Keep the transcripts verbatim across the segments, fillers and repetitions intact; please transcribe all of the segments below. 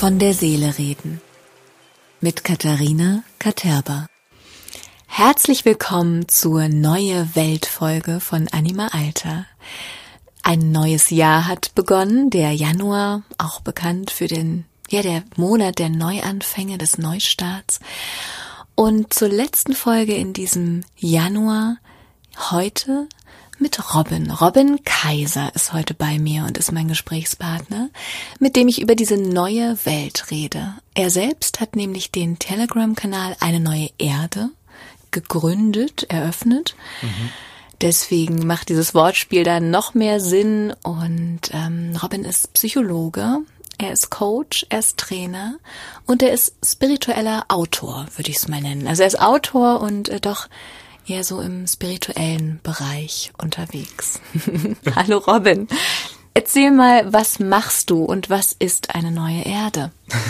Von der Seele reden mit Katharina Katerba. Herzlich willkommen zur Neue Welt-Folge von Anima Alter. Ein neues Jahr hat begonnen, der Januar, auch bekannt für den, ja, der Monat der Neuanfänge, des Neustarts. Und zur letzten Folge in diesem Januar, heute mit Robin. Robin Kaiser ist heute bei mir und ist mein Gesprächspartner, mit dem ich über diese neue Welt rede. Er selbst hat nämlich den Telegram-Kanal Eine neue Erde gegründet, eröffnet. Mhm. Deswegen macht dieses Wortspiel da noch mehr Sinn. Und ähm, Robin ist Psychologe, er ist Coach, er ist Trainer und er ist spiritueller Autor, würde ich es mal nennen. Also er ist Autor und äh, doch eher so im spirituellen Bereich unterwegs. Hallo Robin, erzähl mal, was machst du und was ist eine neue Erde?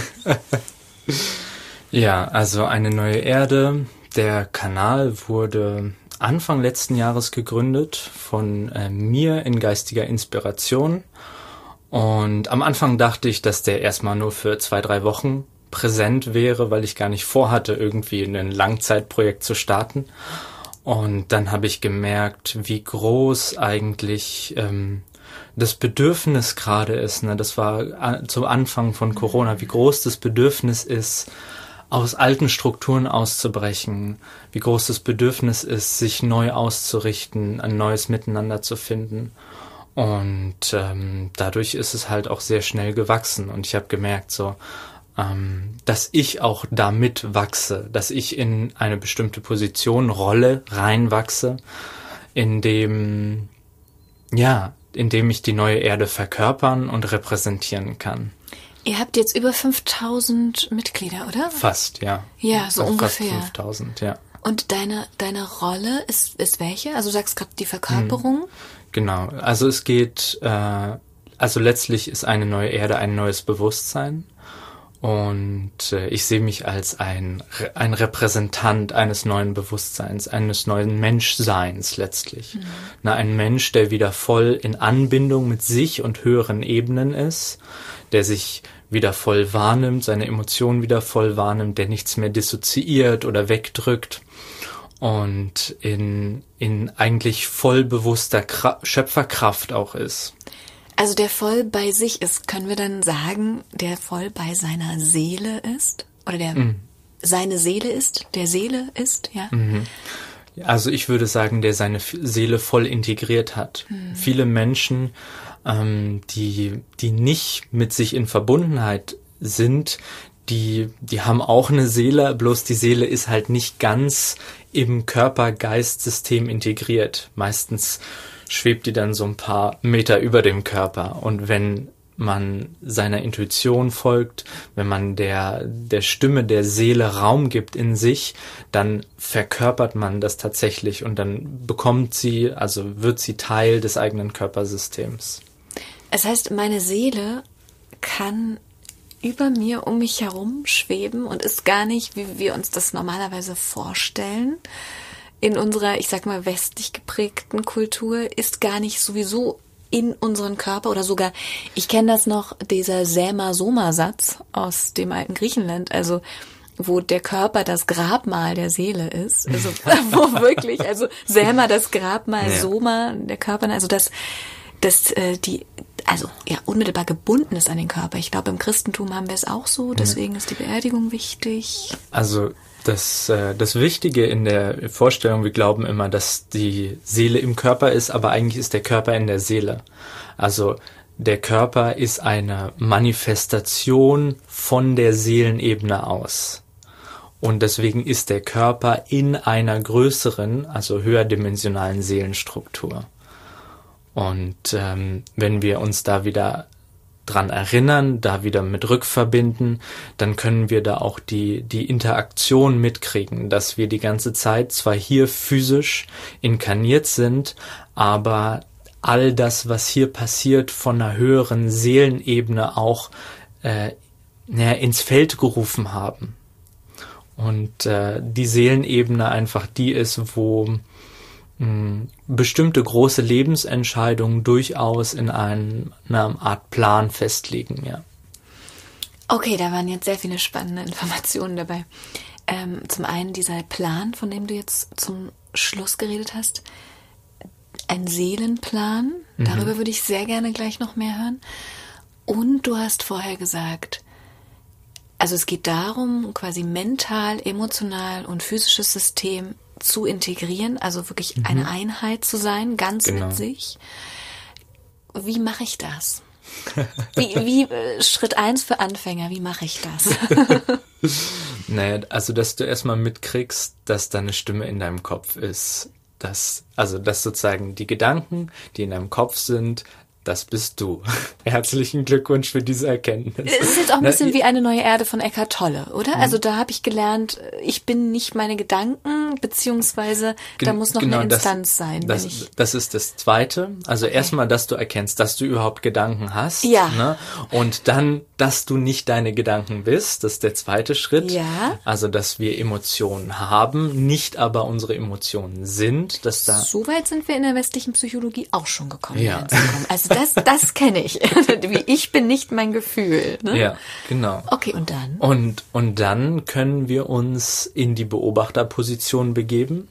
Ja, also eine neue Erde, der Kanal wurde Anfang letzten Jahres gegründet von äh, mir in geistiger Inspiration. Und am Anfang dachte ich, dass der erstmal nur für zwei, drei Wochen präsent wäre, weil ich gar nicht vorhatte, irgendwie ein Langzeitprojekt zu starten. Und dann habe ich gemerkt, wie groß eigentlich ähm, das Bedürfnis gerade ist. Ne? Das war a- zum Anfang von Corona, wie groß das Bedürfnis ist, aus alten Strukturen auszubrechen, wie groß das Bedürfnis ist, sich neu auszurichten, ein neues Miteinander zu finden. Und ähm, dadurch ist es halt auch sehr schnell gewachsen. Und ich habe gemerkt, so, ähm, dass ich auch damit wachse, dass ich in eine bestimmte Position, Rolle reinwachse, in dem, ja, in dem ich die neue Erde verkörpern und repräsentieren kann. Ihr habt jetzt über fünftausend Mitglieder, oder? Fast, ja. Ja, so also ungefähr. Fast fünftausend, ja. Und deine deine Rolle ist ist welche? Also du sagst gerade die Verkörperung. Genau, also es geht, äh, also letztlich ist eine neue Erde ein neues Bewusstsein und äh, ich sehe mich als ein ein Repräsentant eines neuen Bewusstseins, eines neuen Menschseins letztlich. Mhm. Na, ein Mensch, der wieder voll in Anbindung mit sich und höheren Ebenen ist, der sich wieder voll wahrnimmt, seine Emotionen wieder voll wahrnimmt, der nichts mehr dissoziiert oder wegdrückt und in in eigentlich voll bewusster Kra- Schöpferkraft auch ist. Also der voll bei sich ist, können wir dann sagen, der voll bei seiner Seele ist? Oder der mhm. seine Seele ist, der Seele ist, ja? Mhm. Also ich würde sagen, der seine Seele voll integriert hat. Mhm. Viele Menschen, ähm, die die nicht mit sich in Verbundenheit sind, die die haben auch eine Seele, bloß die Seele ist halt nicht ganz im Körper-Geist-System integriert. Meistens schwebt die dann so ein paar Meter über dem Körper. Und wenn man seiner Intuition folgt, wenn man der der Stimme der Seele Raum gibt in sich, dann verkörpert man das tatsächlich und dann bekommt sie, also wird sie Teil des eigenen Körpersystems. Es heißt, meine Seele kann über mir, um mich herum schweben und ist gar nicht, wie wir uns das normalerweise vorstellen. In unserer, ich sag mal, westlich geprägten Kultur ist gar nicht sowieso in unseren Körper oder sogar, ich kenne das noch, dieser Säma-Soma-Satz aus dem alten Griechenland, also wo der Körper das Grabmal der Seele ist, also wo wirklich, also Säma das Grabmal, ja. Soma der Körper, also das, das, äh, die, also ja, unmittelbar gebunden ist an den Körper. Ich glaube, im Christentum haben wir es auch so, deswegen ist die Beerdigung wichtig. Also Das, äh, das Wichtige in der Vorstellung, wir glauben immer, dass die Seele im Körper ist, aber eigentlich ist der Körper in der Seele. Also der Körper ist eine Manifestation von der Seelenebene aus. Und deswegen ist der Körper in einer größeren, also höherdimensionalen Seelenstruktur. Und ähm, wenn wir uns da wieder dran erinnern, da wieder mit rückverbinden, dann können wir da auch die die Interaktion mitkriegen, dass wir die ganze Zeit zwar hier physisch inkarniert sind, aber all das, was hier passiert, von einer höheren Seelenebene auch äh, ja, ins Feld gerufen haben. Und äh, die Seelenebene einfach die ist, wo mh, bestimmte große Lebensentscheidungen durchaus in einem, einer Art Plan festliegen, ja. Okay, da waren jetzt sehr viele spannende Informationen dabei. Ähm, zum einen dieser Plan, von dem du jetzt zum Schluss geredet hast. Ein Seelenplan, mhm. darüber würde ich sehr gerne gleich noch mehr hören. Und du hast vorher gesagt, also es geht darum, quasi mental, emotional und physisches System zu integrieren, also wirklich mhm. eine Einheit zu sein, ganz genau. mit sich. Wie mache ich das? Wie, wie Schritt eins für Anfänger, wie mache ich das? Naja, also dass du erstmal mitkriegst, dass da eine Stimme in deinem Kopf ist. Dass, also dass sozusagen die Gedanken, die in deinem Kopf sind, das bist du. Herzlichen Glückwunsch für diese Erkenntnis. Es ist jetzt auch ein bisschen Na, wie eine neue Erde von Eckhart Tolle, oder? Also da habe ich gelernt, ich bin nicht meine Gedanken, beziehungsweise gen- da muss noch genau, eine Instanz das, sein. Das, wenn ich das ist das Zweite. Also okay. erstmal, dass du erkennst, dass du überhaupt Gedanken hast. Ja. Ne? Und dann, dass du nicht deine Gedanken bist. Das ist der zweite Schritt. Ja. Also, dass wir Emotionen haben, nicht aber unsere Emotionen sind. Dass da so weit sind wir in der westlichen Psychologie auch schon gekommen. Ja. Also das, das kenne ich. Wie ich bin nicht mein Gefühl. Ne? Ja, genau. Okay, und dann? Und, und dann können wir uns in die Beobachterposition begeben,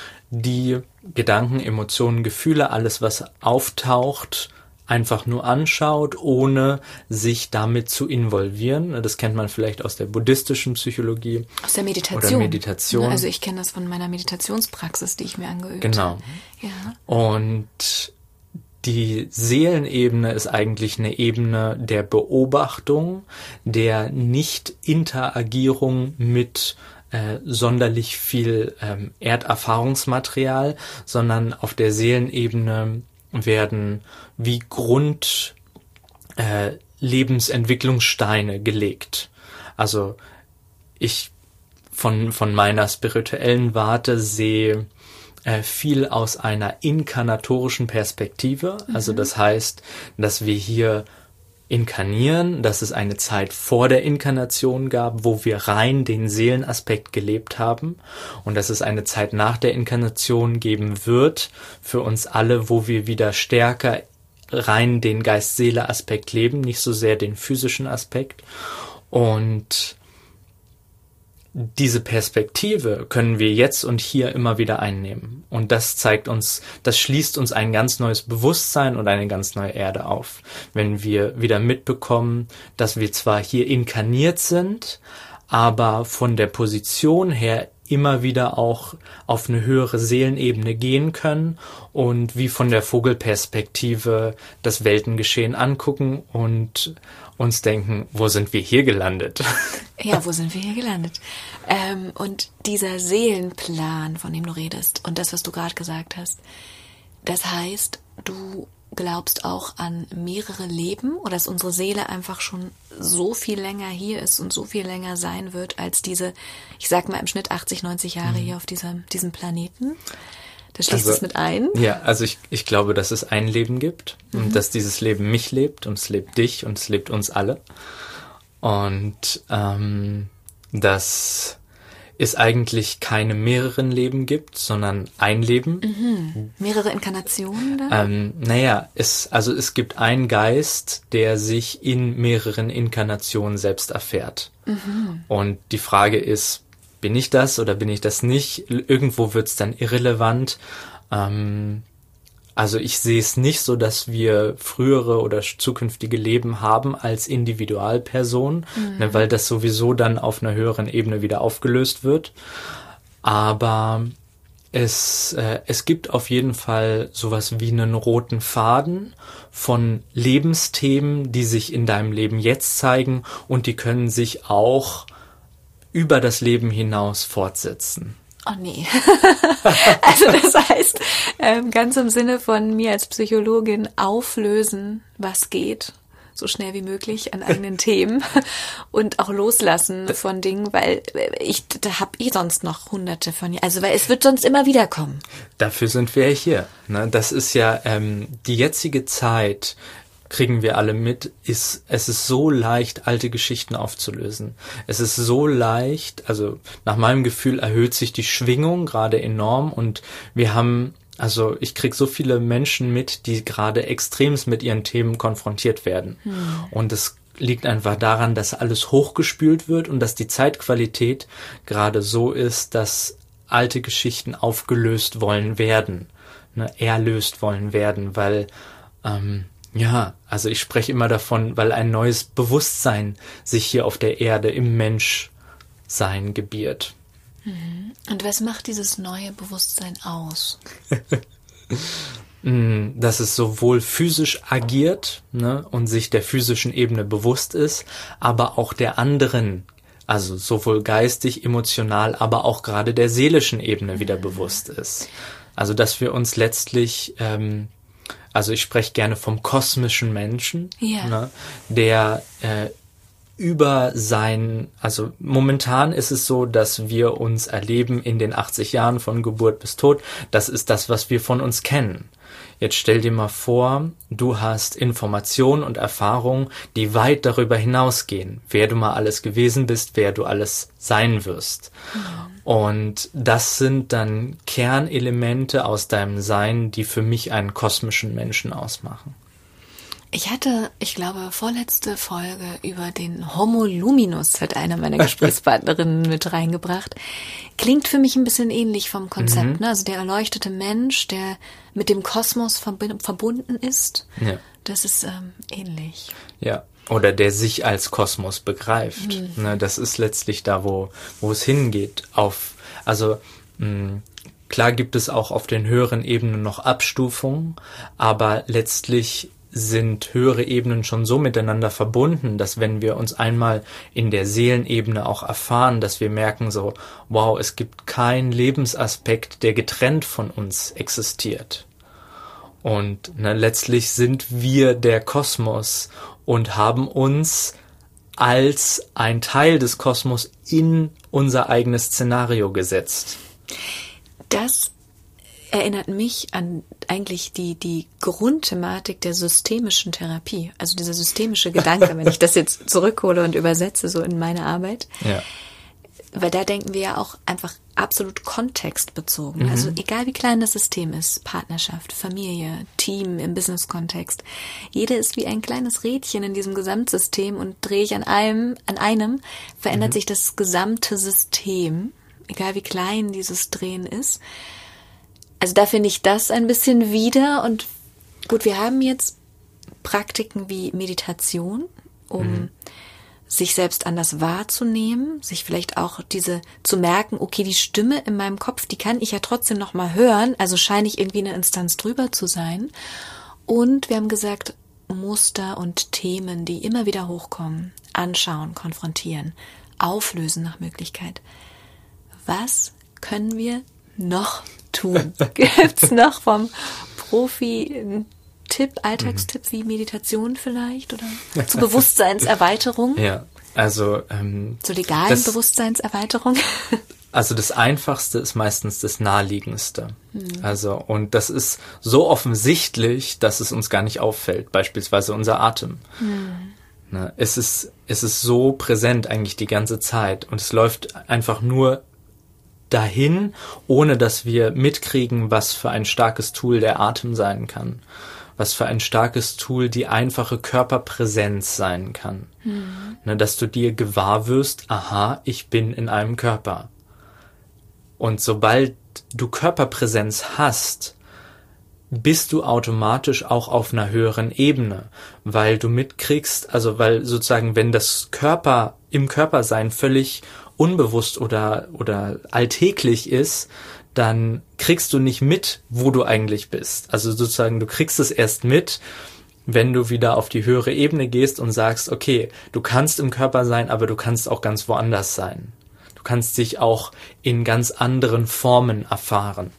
die Gedanken, Emotionen, Gefühle, alles was auftaucht, einfach nur anschaut, ohne sich damit zu involvieren. Das kennt man vielleicht aus der buddhistischen Psychologie. Aus der Meditation. Oder Meditation. Also ich kenne das von meiner Meditationspraxis, die ich mir angeübt genau. habe. Genau. Ja. Und die Seelenebene ist eigentlich eine Ebene der Beobachtung, der Nicht-Interagierung mit äh, sonderlich viel ähm, Erderfahrungsmaterial, sondern auf der Seelenebene werden wie Grund äh, Lebensentwicklungssteine gelegt. Also ich von, von meiner spirituellen Warte sehe viel aus einer inkarnatorischen Perspektive. Also das heißt, dass wir hier inkarnieren, dass es eine Zeit vor der Inkarnation gab, wo wir rein den Seelenaspekt gelebt haben und dass es eine Zeit nach der Inkarnation geben wird für uns alle, wo wir wieder stärker rein den Geist-Seele-Aspekt leben, nicht so sehr den physischen Aspekt. Und diese Perspektive können wir jetzt und hier immer wieder einnehmen. Und das zeigt uns, das schließt uns ein ganz neues Bewusstsein und eine ganz neue Erde auf. Wenn wir wieder mitbekommen, dass wir zwar hier inkarniert sind, aber von der Position her immer wieder auch auf eine höhere Seelenebene gehen können und wie von der Vogelperspektive das Weltengeschehen angucken und uns denken, wo sind wir hier gelandet? Ja, wo sind wir hier gelandet? Ähm, und dieser Seelenplan, von dem du redest und das, was du gerade gesagt hast, das heißt, du glaubst auch an mehrere Leben oder dass unsere Seele einfach schon so viel länger hier ist und so viel länger sein wird als diese, ich sag mal im Schnitt achtzig, neunzig Jahre mhm. hier auf diesem, diesem Planeten? Das schließt also, es mit ein? Ja, also ich, ich glaube, dass es ein Leben gibt mhm. und dass dieses Leben mich lebt und es lebt dich und es lebt uns alle. Und ähm, dass es eigentlich keine mehreren Leben gibt, sondern ein Leben. Mhm. Mehrere Inkarnationen dann? Ähm, naja, es, also es gibt einen Geist, der sich in mehreren Inkarnationen selbst erfährt. Mhm. Und die Frage ist, bin ich das oder bin ich das nicht? Irgendwo wird's dann irrelevant. Ähm, also ich sehe es nicht so, dass wir frühere oder zukünftige Leben haben als Individualperson, mhm. ne, weil das sowieso dann auf einer höheren Ebene wieder aufgelöst wird. Aber es, äh, es gibt auf jeden Fall sowas wie einen roten Faden von Lebensthemen, die sich in deinem Leben jetzt zeigen und die können sich auch über das Leben hinaus fortsetzen. Oh nee. Also das heißt, ähm, ganz im Sinne von mir als Psychologin auflösen, was geht, so schnell wie möglich an eigenen Themen und auch loslassen von Dingen, weil ich, da hab ich sonst noch hunderte von, also weil es wird sonst immer wieder kommen. Dafür sind wir hier. Ne? Das ist ja ähm, die jetzige Zeit, kriegen wir alle mit, ist, es ist so leicht, alte Geschichten aufzulösen. Es ist so leicht, also nach meinem Gefühl erhöht sich die Schwingung gerade enorm und wir haben, also ich krieg so viele Menschen mit, die gerade extremst mit ihren Themen konfrontiert werden. Hm. Und es liegt einfach daran, dass alles hochgespült wird und dass die Zeitqualität gerade so ist, dass alte Geschichten aufgelöst wollen werden, ne, erlöst wollen werden, weil, ähm, ja, also ich spreche immer davon, weil ein neues Bewusstsein sich hier auf der Erde im Menschsein gebiert. Und was macht dieses neue Bewusstsein aus? Dass es sowohl physisch agiert, ne, und sich der physischen Ebene bewusst ist, aber auch der anderen, also sowohl geistig, emotional, aber auch gerade der seelischen Ebene wieder bewusst ist. Also dass wir uns letztlich, ähm, also ich spreche gerne vom kosmischen Menschen, ja. ne, der äh, über sein, also momentan ist es so, dass wir uns erleben in den achtzig Jahren von Geburt bis Tod. Das ist das, was wir von uns kennen. Jetzt stell dir mal vor, du hast Informationen und Erfahrungen, die weit darüber hinausgehen, wer du mal alles gewesen bist, wer du alles sein wirst. Mhm. Und das sind dann Kernelemente aus deinem Sein, die für mich einen kosmischen Menschen ausmachen. Ich hatte, ich glaube, vorletzte Folge über den Homo Luminus hat eine meiner Gesprächspartnerinnen mit reingebracht. Klingt für mich ein bisschen ähnlich vom Konzept, mhm. ne? Also der erleuchtete Mensch, der mit dem Kosmos verb- verbunden ist. Ja. Das ist ähm, ähnlich. Ja, oder der sich als Kosmos begreift. Mhm. Ne, das ist letztlich da, wo, wo es hingeht. Auf, also mh, klar gibt es auch auf den höheren Ebenen noch Abstufungen, aber letztlich sind höhere Ebenen schon so miteinander verbunden, dass wenn wir uns einmal in der Seelenebene auch erfahren, dass wir merken so, wow, es gibt keinen Lebensaspekt, der getrennt von uns existiert. Und ne, letztlich sind wir der Kosmos und haben uns als ein Teil des Kosmos in unser eigenes Szenario gesetzt. Das erinnert mich an eigentlich die, die Grundthematik der systemischen Therapie. Also dieser systemische Gedanke, wenn ich das jetzt zurückhole und übersetze so in meine Arbeit. Ja. Weil da denken wir ja auch einfach absolut kontextbezogen. Mhm. Also egal wie klein das System ist, Partnerschaft, Familie, Team im Business-Kontext. Jede ist wie ein kleines Rädchen in diesem Gesamtsystem und drehe ich an einem, an einem, verändert mhm. sich das gesamte System, egal wie klein dieses Drehen ist. Also da finde ich das ein bisschen wieder und gut, wir haben jetzt Praktiken wie Meditation, um mhm. sich selbst anders wahrzunehmen, sich vielleicht auch diese zu merken, okay, die Stimme in meinem Kopf, die kann ich ja trotzdem noch mal hören, also scheine ich irgendwie eine Instanz drüber zu sein. Und wir haben gesagt, Muster und Themen, die immer wieder hochkommen, anschauen, konfrontieren, auflösen nach Möglichkeit. Was können wir noch tun? Gibt's noch vom Profi einen Tipp, Alltagstipp mhm. wie Meditation vielleicht oder zur Bewusstseinserweiterung? Ja, also ähm, zur legalen das, Bewusstseinserweiterung? Also das Einfachste ist meistens das Naheliegendste. Mhm. Also und das ist so offensichtlich, dass es uns gar nicht auffällt. Beispielsweise unser Atem. Mhm. Ne, es ist es ist so präsent eigentlich die ganze Zeit und es läuft einfach nur dahin, ohne dass wir mitkriegen, was für ein starkes Tool der Atem sein kann, was für ein starkes Tool die einfache Körperpräsenz sein kann. Mhm. Ne, dass du dir gewahr wirst, aha, ich bin in einem Körper. Und sobald du Körperpräsenz hast, bist du automatisch auch auf einer höheren Ebene, weil du mitkriegst, also weil sozusagen, wenn das Körper im Körpersein völlig unbewusst oder oder alltäglich ist, dann kriegst du nicht mit, wo du eigentlich bist. Also sozusagen, du kriegst es erst mit, wenn du wieder auf die höhere Ebene gehst und sagst, okay, du kannst im Körper sein, aber du kannst auch ganz woanders sein. Du kannst dich auch in ganz anderen Formen erfahren.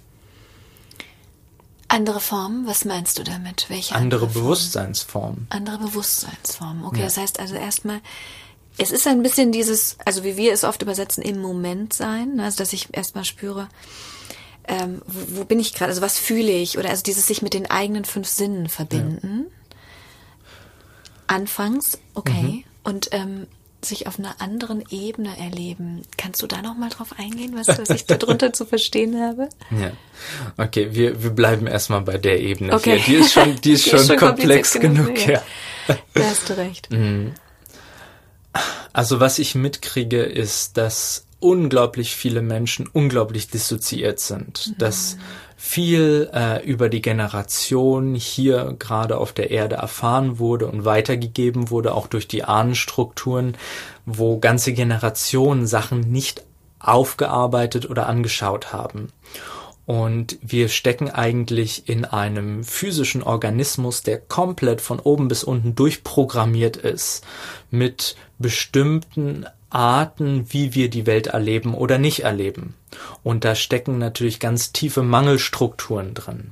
Andere Formen? Was meinst du damit? Welche andere, andere Bewusstseinsformen? Andere Bewusstseinsformen. Okay, ja. Das heißt also erstmal, es ist ein bisschen dieses, also wie wir es oft übersetzen, im Moment sein, also dass ich erstmal spüre, ähm, wo, wo bin ich gerade, also was fühle ich, oder also dieses sich mit den eigenen fünf Sinnen verbinden. Ja. Anfangs, okay, mhm. und ähm, sich auf einer anderen Ebene erleben. Kannst du da nochmal drauf eingehen, was, was ich darunter zu verstehen habe? Ja, okay, wir, wir bleiben erstmal bei der Ebene okay. hier. Die ist schon, die ist, die schon, ist schon komplex genug. genug ja. ja. Da hast du recht. Also was ich mitkriege, ist, dass unglaublich viele Menschen unglaublich dissoziiert sind, mhm. dass viel äh, über die Generation hier gerade auf der Erde erfahren wurde und weitergegeben wurde, auch durch die Ahnenstrukturen, wo ganze Generationen Sachen nicht aufgearbeitet oder angeschaut haben. Und wir stecken eigentlich in einem physischen Organismus, der komplett von oben bis unten durchprogrammiert ist, mit bestimmten Arten, wie wir die Welt erleben oder nicht erleben. Und da stecken natürlich ganz tiefe Mangelstrukturen drin.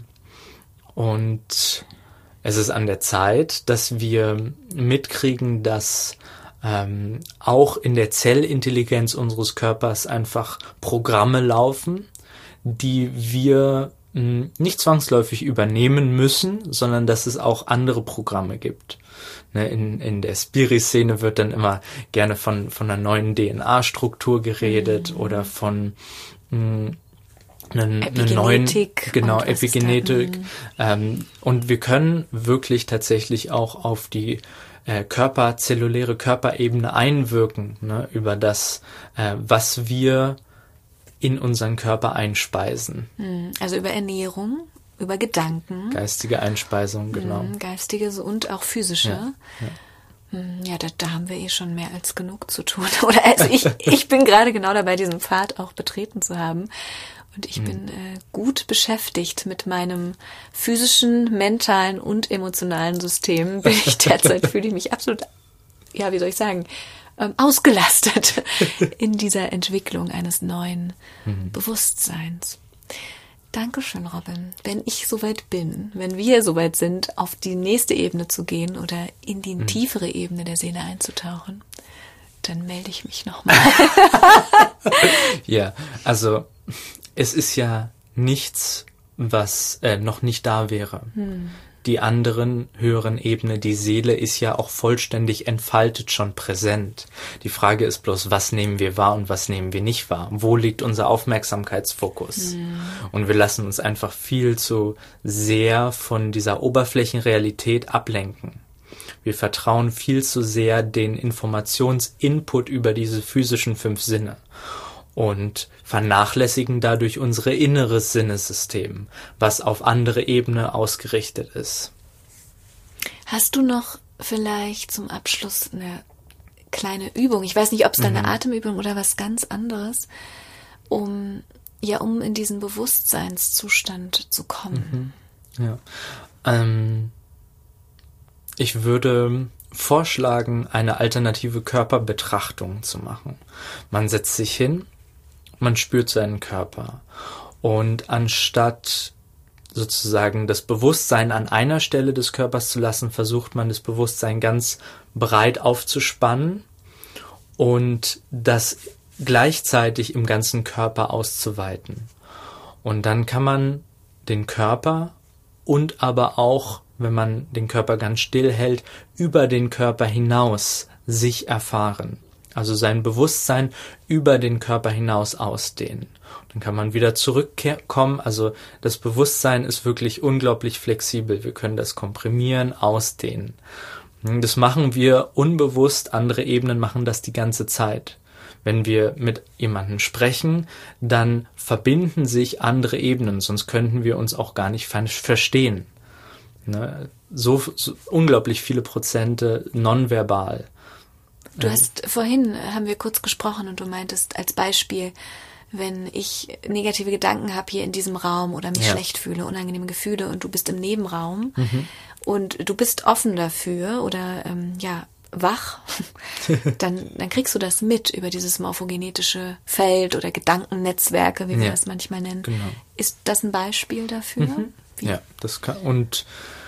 Und es ist an der Zeit, dass wir mitkriegen, dass ähm, auch in der Zellintelligenz unseres Körpers einfach Programme laufen, die wir mh, nicht zwangsläufig übernehmen müssen, sondern dass es auch andere Programme gibt. Ne, in, in der Spiri-Szene wird dann immer gerne von, von einer neuen D N A-Struktur geredet mhm. oder von mh, einen, einen neuen, genau, Epigenetik. Ähm, und wir können wirklich tatsächlich auch auf die äh, Körper, zelluläre Körperebene einwirken, ne, über das, äh, was wir in unseren Körper einspeisen. Also über Ernährung, über Gedanken. Geistige Einspeisung, genau. Geistige und auch physische. Ja, ja. Ja, da, da haben wir eh schon mehr als genug zu tun. Oder also ich, ich bin gerade genau dabei, diesen Pfad auch betreten zu haben. Und ich mhm. bin äh, gut beschäftigt mit meinem physischen, mentalen und emotionalen System. Bin ich derzeit, fühle ich mich absolut, ja, wie soll ich sagen, ähm, ausgelastet in dieser Entwicklung eines neuen mhm. Bewusstseins. Dankeschön, Robin. Wenn ich soweit bin, wenn wir soweit sind, auf die nächste Ebene zu gehen oder in die mhm. tiefere Ebene der Seele einzutauchen, dann melde ich mich nochmal. Ja, also es ist ja nichts, was äh, noch nicht da wäre. Hm. Die anderen höheren Ebene, die Seele ist ja auch vollständig entfaltet schon präsent. Die Frage ist bloß, was nehmen wir wahr und was nehmen wir nicht wahr? Wo liegt unser Aufmerksamkeitsfokus? Hm. Und wir lassen uns einfach viel zu sehr von dieser Oberflächenrealität ablenken. Wir vertrauen viel zu sehr den Informationsinput über diese physischen fünf Sinne und vernachlässigen dadurch unser inneres Sinnesystem, was auf andere Ebene ausgerichtet ist. Hast du noch vielleicht zum Abschluss eine kleine Übung? Ich weiß nicht, ob es da eine mhm. Atemübung oder was ganz anderes, um ja um in diesen Bewusstseinszustand zu kommen. Mhm. Ja. Ähm, ich würde vorschlagen, eine alternative Körperbetrachtung zu machen. Man setzt sich hin, man spürt seinen Körper und anstatt sozusagen das Bewusstsein an einer Stelle des Körpers zu lassen, versucht man das Bewusstsein ganz breit aufzuspannen und das gleichzeitig im ganzen Körper auszuweiten. Und dann kann man den Körper und aber auch, wenn man den Körper ganz still hält, über den Körper hinaus sich erfahren. Also sein Bewusstsein über den Körper hinaus ausdehnen. Dann kann man wieder zurückkommen. Also das Bewusstsein ist wirklich unglaublich flexibel. Wir können das komprimieren, ausdehnen. Das machen wir unbewusst. Andere Ebenen machen das die ganze Zeit. Wenn wir mit jemandem sprechen, dann verbinden sich andere Ebenen, sonst könnten wir uns auch gar nicht verstehen. Ne? So, so unglaublich viele Prozente nonverbal. Du hast, vorhin haben wir kurz gesprochen und du meintest als Beispiel, wenn ich negative Gedanken habe hier in diesem Raum oder mich ja. schlecht fühle, unangenehme Gefühle und du bist im Nebenraum mhm. und du bist offen dafür oder ähm, ja wach, dann, dann kriegst du das mit über dieses morphogenetische Feld oder Gedankennetzwerke, wie wir ja. das manchmal nennen. Genau. Ist das ein Beispiel dafür? Mhm. Ja, das kann, und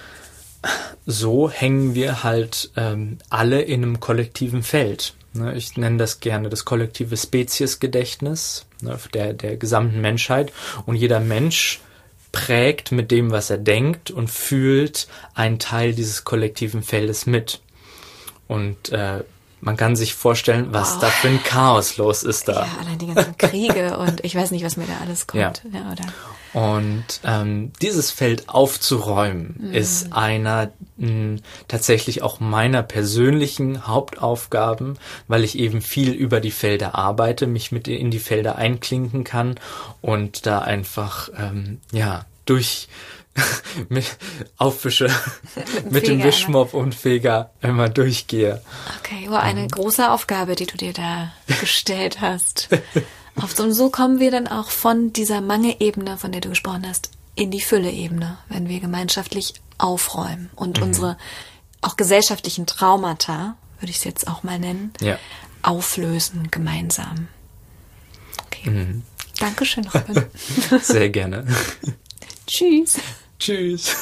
so hängen wir halt ähm, alle in einem kollektiven Feld. Ne? Ich nenne das gerne das kollektive Speziesgedächtnis, ne, der, der gesamten Menschheit. Und jeder Mensch prägt mit dem, was er denkt und fühlt, einen Teil dieses kollektiven Feldes mit. Und äh, man kann sich vorstellen, was wow. da für ein Chaos los ist da. Ja, allein die ganzen Kriege und ich weiß nicht, was mir da alles kommt. Ja. Ja, oder? Und ähm, dieses Feld aufzuräumen, mm. ist einer mh, tatsächlich auch meiner persönlichen Hauptaufgaben, weil ich eben viel über die Felder arbeite, mich mit in die Felder einklinken kann und da einfach ähm, ja durch mit aufwische mit, mit dem Wischmopp und Feger immer durchgehe. Okay, wow, eine mhm. große Aufgabe, die du dir da gestellt hast. Und so kommen wir dann auch von dieser Mangel-Ebene, von der du gesprochen hast, in die Fülle-Ebene, wenn wir gemeinschaftlich aufräumen und mhm. unsere auch gesellschaftlichen Traumata, würde ich es jetzt auch mal nennen, ja. auflösen gemeinsam. Okay. Mhm. Dankeschön, Robin. Sehr gerne. Tschüss. Tschüss.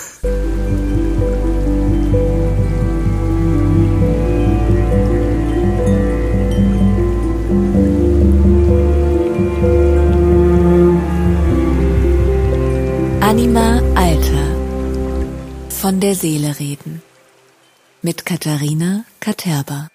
Anima Alter. Von der Seele reden. Mit Katharina Katerba.